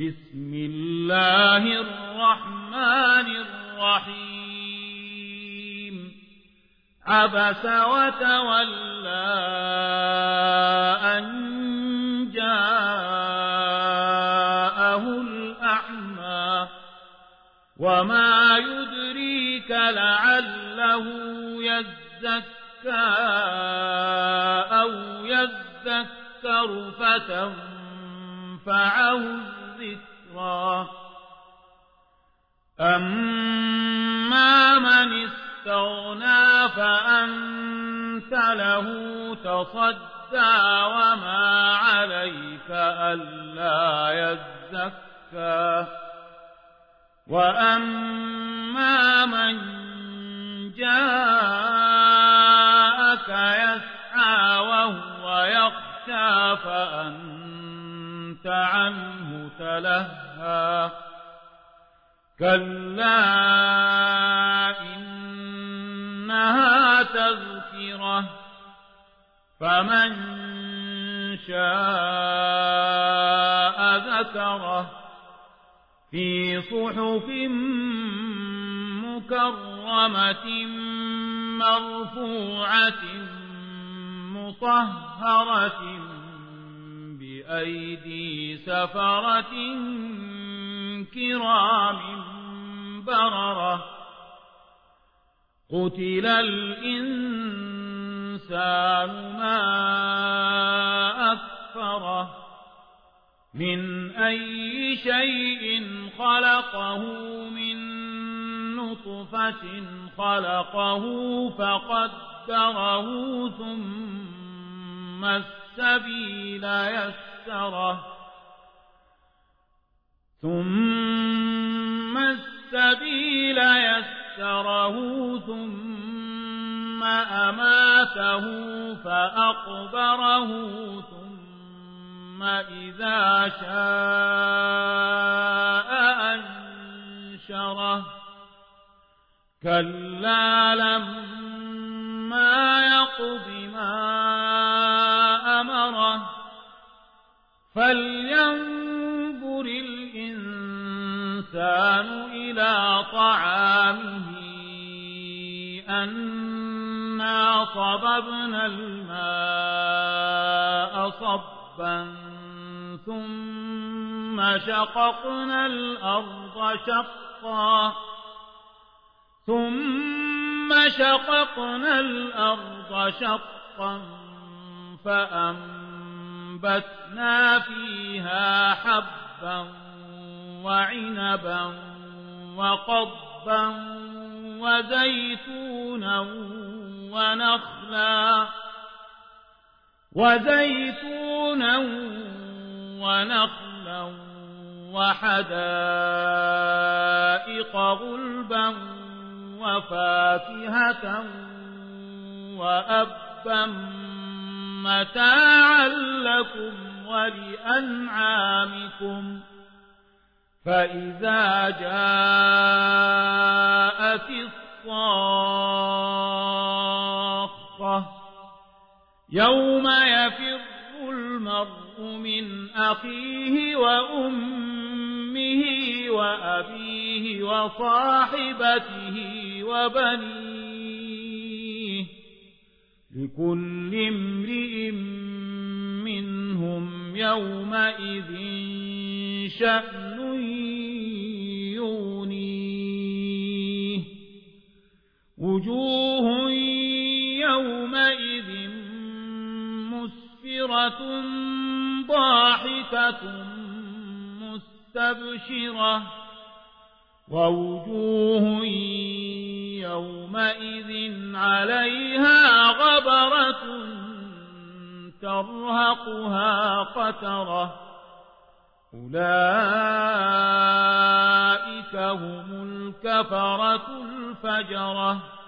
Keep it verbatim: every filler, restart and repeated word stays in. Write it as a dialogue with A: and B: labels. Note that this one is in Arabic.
A: بسم الله الرحمن الرحيم عبس وتولى أن جاءه الأعمى وما يدريك لعله يزكى أو يذكر فتنفعه الذكرى أما من استغنى فأنت له تصدى وما عليك ألا يزكى وأما من جاءك يسعى وهو يخشى فأنت عنه تلهى كلا إنها تذكرة فمن شاء ذكره في صحف مكرمة مرفوعة مطهرة بأيدي سفرة كرام بررة قتل الإنسان ما أكفره من أي شيء خلقه من نطفة خلقه فقدره ثم السبيل يسره ثم السبيل يسره ثم أماته فأقبره ثم إذا شاء أنشره كلا لما يقض ما أمره فلينظر الإنسان إلى طعامه أنا صببنا الماء صبا ثم شققنا الأرض شقا ثم شققنا الأرض شقا فأنبتنا فيها حبا وعنبا وقضبا وزيتونا ونخلا وزيتونا ونخلا وحدائق غلبا وفاكهة وأبا متاعا لكم ولأنعامكم فإذا جاءت الصاخة يوم يفر المرء من أخيه وأمه وأبيه وصاحبته وبنيه لكل امرئ منهم يومئذ شأن يغنيه وجوه يومئذ مسفرة ضاحكة مستبشرة ووجوه يومئذ عليها غبرة ترهقها قترة أولئك هم الكفرة الفجرة